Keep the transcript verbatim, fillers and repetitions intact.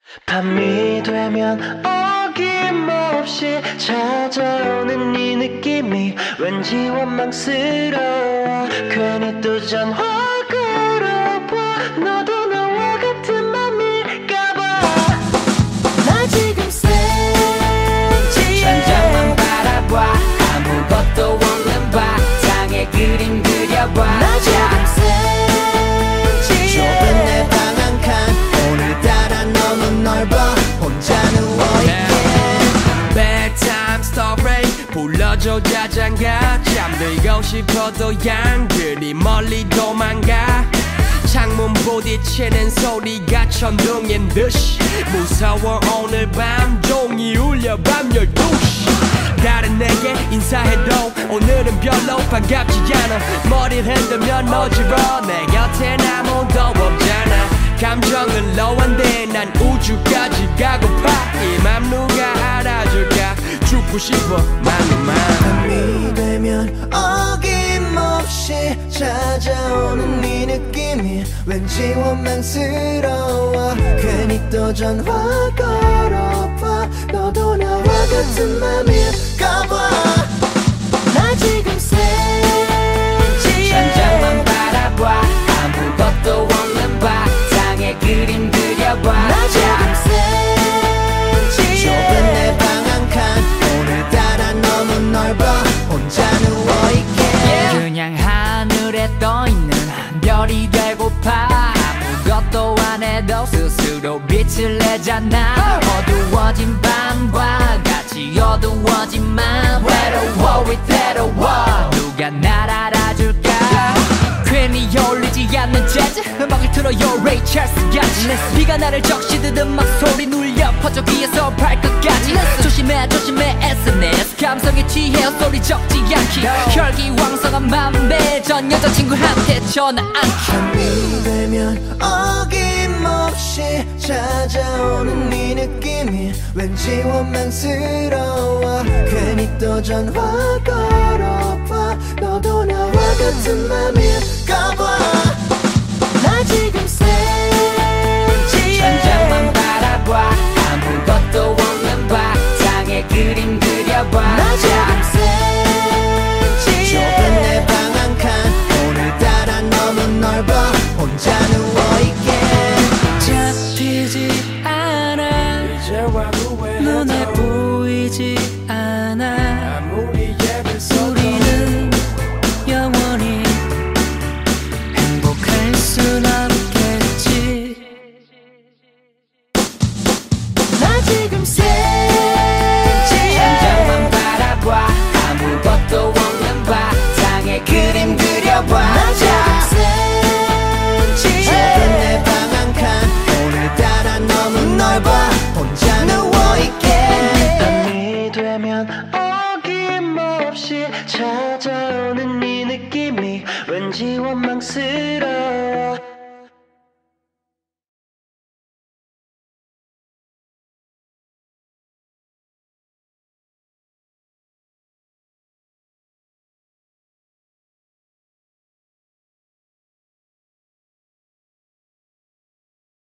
밤이 되면 어김없이 찾아오는 이 느낌이 왠지 원망스러워. 괜히 또 전화 걸어봐. 너도 나와 같은 맘일까봐. 나 지금 센치해. 천장만 바라봐. 아무것도 없는 바탕에 그림 그려봐. 나 지금 센치해. 좁은 내 방 한 칸 오늘따라 너무 넓어 혼자 누워있게. Bedtime story 불러줘 자장가. 잠들고 싶어도 양들이 멀리 도망가. 창문 부딪히는 소리가 천둥인 듯이 무서워. 오늘 밤 종이 울려 밤 열두 시. 다른 내게 인사해도 오늘은 별로 반갑지 않아. 머리를 흔들면 어지러워. 내 곁엔 아무도 없잖아. 감정은 low-한데 난 우주까지 가고파. 이 맘 누가 알아줄까. 죽고 싶어 만만. 밤이 되면 어김없이 찾아오는 이 느낌이 왠지 원망스러워. 괜히 또 전화 걸어봐. 너도 나와 같은 맘일까봐. 나 지금 센치해. 천장만 바라봐. 아무것도 없는 바탕에 그림 그려봐. 나 지금 센치해. 좁은 내 방 한 칸 오늘따라 너무 넓어 혼자 누워있게. 그냥 하늘에 떠있는 별이 되고파. 아무것도 안 해도 스스로 빛을 내잖아. 어두워진 밤과 같이 어두워진 맘. 외로워 위태로워. 누가 날 알아줄까. 괜히 어울리지 않는 재즈 음악을 틀어요 레이 찰스 같이. 비가 나를 적시듯 음악 소리 눌려 퍼져 귀에서 발끝까지. 조심해 조심해 에스엔에스 감성에 취해 소리 적지 않기. 혈기왕성한 맘에 전 여자친구한테 전화 안기. 밤이 되면 어김없이 찾아오는 이 느낌이 왠지 원망스러워. 괜히 또 전화 걸어봐. 너도 나와 같은 맘일까봐. 나 지금 센치해. 천장만 바라봐. 아무것도 없는 바탕에 그림 그려봐. 나 지금 센치해. 좁은 내 방 한 칸 오늘따라 너무 넓어 혼자 누워있게. 잡히지 않아. 눈에 보이지 않아. 우리는 영원히 행복할 순 없겠지. 나 지금 센치해. 천장만 바라봐. 아무것도 없는 바탕에 그림 그려봐. 나 지금 센치해. 좁은 내 방 한 칸 오늘따라 너무 넓어 혼자 누워있게. 밤이 되면 어김없이 찾아오는 이 느낌이 왠지 원망스러워.